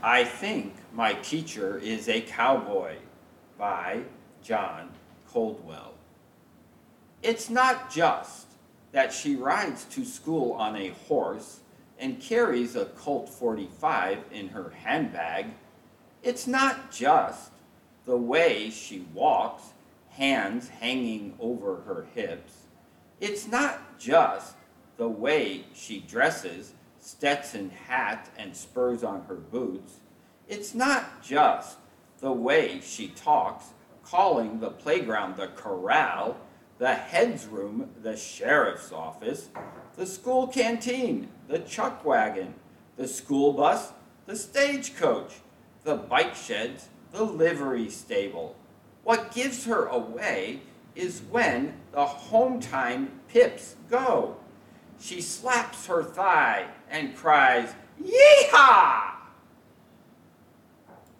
I Think My Teacher is a Cowboy by John Coldwell. It's not just that she rides to school on a horse and carries a Colt 45 in her handbag. It's not just the way she walks, hands hanging over her hips. It's not just the way she dresses, Stetson hat and spurs on her boots. It's not just the way she talks, calling the playground the corral, the head's room the sheriff's office, the school canteen, the chuck wagon, the school bus, the stagecoach, the bike sheds, the livery stable. What gives her away is when the home time pips go. She slaps her thigh and cries, "Yee-haw!"